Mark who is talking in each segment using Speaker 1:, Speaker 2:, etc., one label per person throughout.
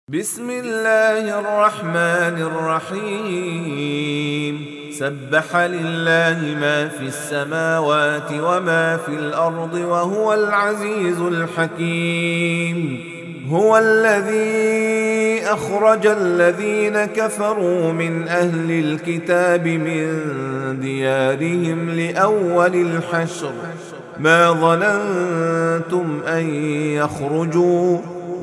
Speaker 1: بسم الله الرحمن الرحيم سبح لله ما في السماوات وما في الأرض وهو العزيز الحكيم. هو الذي أخرج الذين كفروا من أهل الكتاب من ديارهم لأول الحشر ما ظننتم أن يخرجوا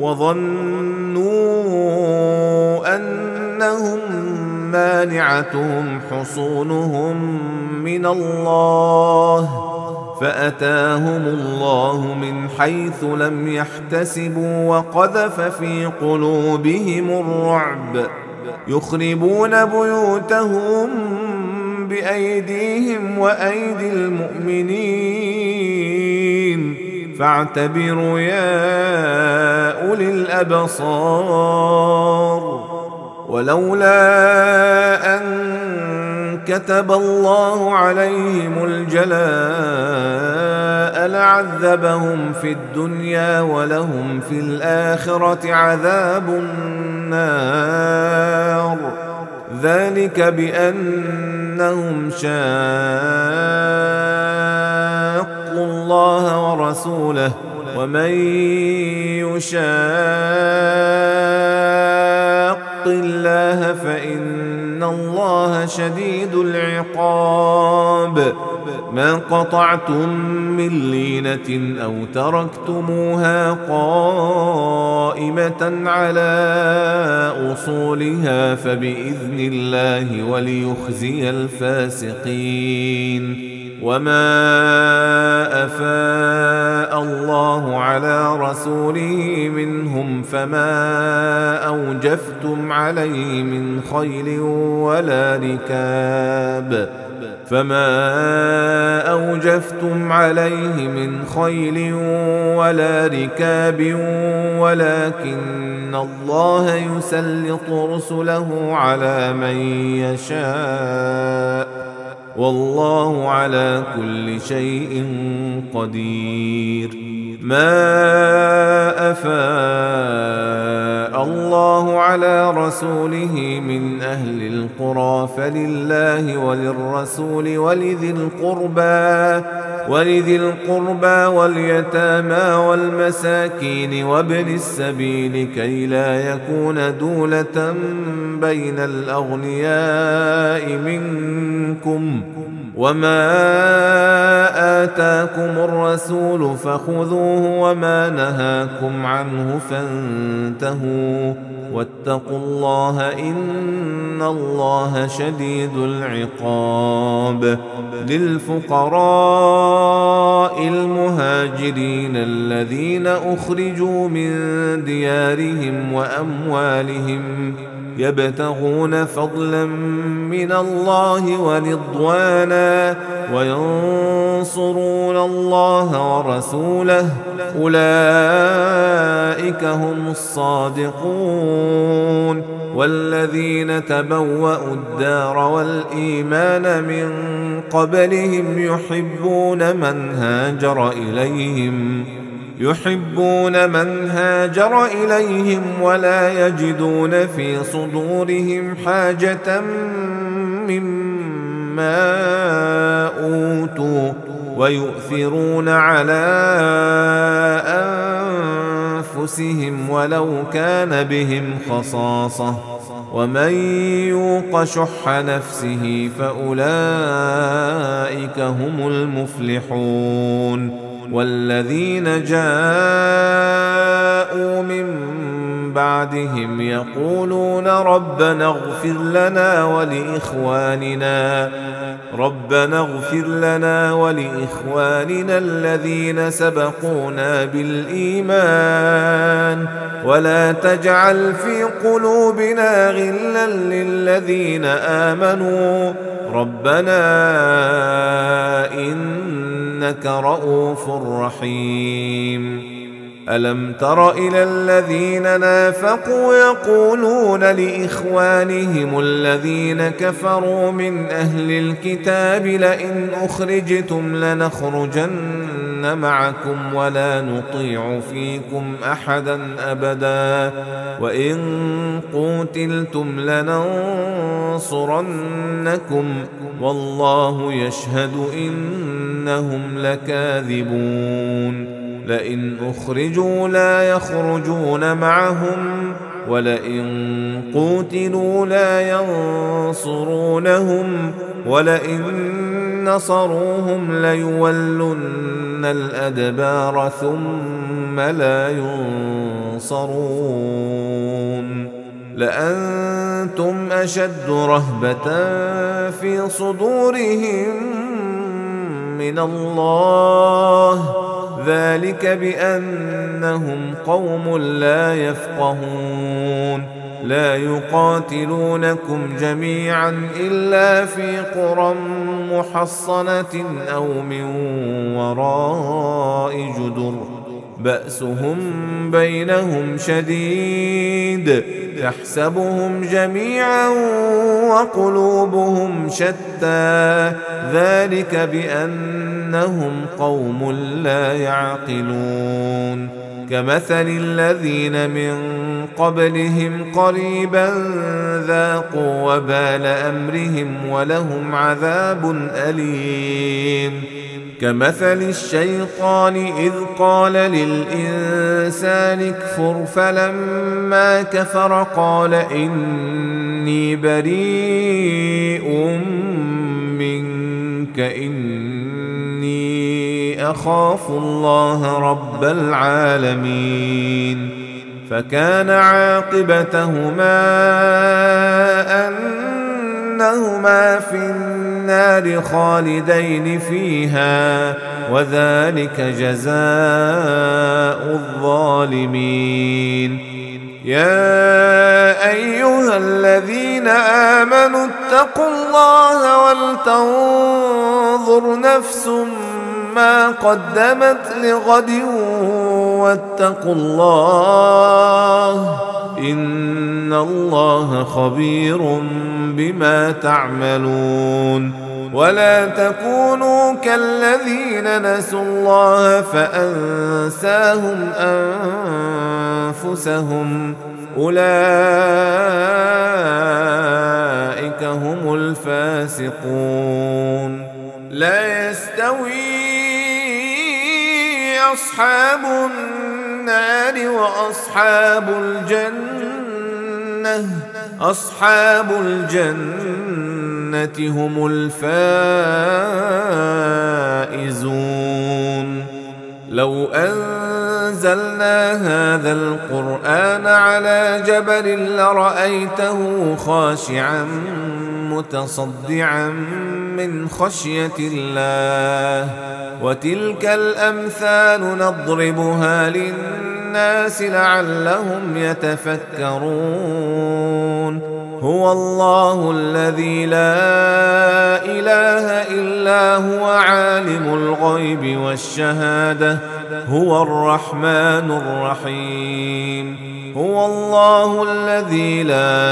Speaker 1: وظنوا أنهم مانعتهم حصونهم من الله فأتاهم الله من حيث لم يحتسبوا وقذف في قلوبهم الرعب يخربون بيوتهم بأيديهم وأيدي المؤمنين فاعتبروا يا أولي الأبصار. ولولا أن كتب الله عليهم الجلاء لعذبهم في الدنيا ولهم في الآخرة عذاب النار ذلك بأنهم شاقوا الله ورسوله ومن يشاق الله فإن الله شديد العقاب. ما قطعتم من لينة أو تركتموها قائمة على أصولها فبإذن الله وليخزي الفاسقين. وما أفاء الله على رسوله منهم فما أوجفتم عليه من خيل ولا ركاب ولكن الله يسلط رسله على من يشاء والله على كل شيء قدير. ما أفاء الله على رسوله من أهل القرى فلله وللرسول ولذي القربى واليتامى والمساكين وابن السبيل كي لا يكون دولة بين الأغنياء منكم وما آتاكم الرسول فخذوه وما نهاكم عنه فانتهوا واتقوا الله إن الله شديد العقاب. للفقراء المهاجرين الذين أخرجوا من ديارهم وأموالهم يبتغون فضلا من الله ورضوانا وينصرون الله ورسوله أولئك هم الصادقون. والذين تبوأوا الدار والإيمان من قبلهم يحبون من هاجر إليهم ولا يجدون في صدورهم حاجة مما أوتوا ويؤثرون على أنفسهم ولو كان بهم خصاصة ومن يوق شح نفسه فأولئك هم المفلحون. والذين جاءوا من بعدهم يقولون ربنا اغفر لنا ولإخواننا الذين سبقونا بالإيمان ولا تجعل في قلوبنا غلا للذين آمنوا ربنا إنك رؤوف رحيم. ألم تر إلى الذين نافقوا يقولون لإخوانهم الذين كفروا من أهل الكتاب لئن أخرجتم لنخرجن معكم ولا نطيع فيكم أحدا أبدا وإن قوتلتم لننصرنكم والله يشهد إنهم لكاذبون لئن أخرجوا لا يخرجون معهم ولئن قوتلوا لا ينصرونهم ولئن نصروهم ليولن الأدبار ثم لا ينصرون لأنتم أشد رهبة في صدورهم من الله ذلك بأنهم قوم لا يفقهون لا يقاتلونكم جميعا إلا في قرى محصنة أو من وراء جدر بأسهم بينهم شديد تحسبهم جميعا وقلوبهم شتى ذلك بأنهم قوم لا يعقلون كمثل الذين من قبلهم قريبا ذاقوا وبال أمرهم ولهم عذاب أليم كمثل الشيطان إذ قال للإنسان اكفر فلما كفر قال إني بريء منك إني أخاف الله رب العالمين فكان عاقبتهما أنهما في النار خالدين فيها وذلك جزاء الظالمين يا أيها الذين آمنوا اتقوا الله ولتنظر نفس ما قدمت لغد واتقوا الله إن الله خبير بما تعملون ولا تكونوا كالذين نسوا الله فأنساهم أنفسهم أولئك هم الفاسقون لا يستوي أصحاب النار أصحاب الجنة هم الفائزون لو أنزلنا هذا القرآن على جبل لرأيته خاشعا متصدعا من خشية الله وتلك الأمثال نضربها للناس لعلهم يتفكرون هو الله الذي لا إله إلا هو عالم الغيب والشهادة هو الرحمن الرحيم هو الله الذي لا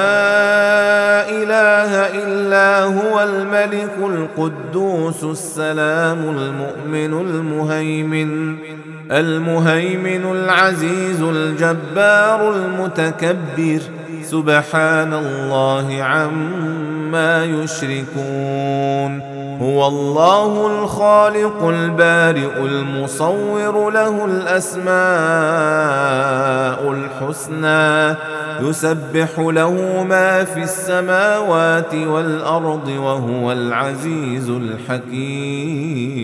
Speaker 1: إله إلا هو الملك القدوس السلام المهيمن العزيز الجبار المتكبر سبحان الله عما يشركون هو الله الخالق البارئ المصور له الأسماء الحسنى يسبح له ما في السماوات والأرض وهو العزيز الحكيم